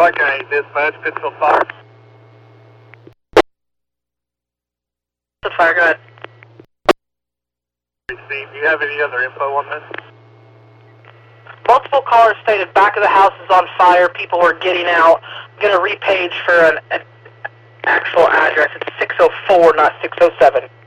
Clark County Dispatch, Pittsfield Fire. Pittsfield Fire, go ahead. Received. Do you have any other info on this? Multiple callers stated back of the house is on fire. People were getting out. I'm going to repage for an actual address. It's 604, not 607.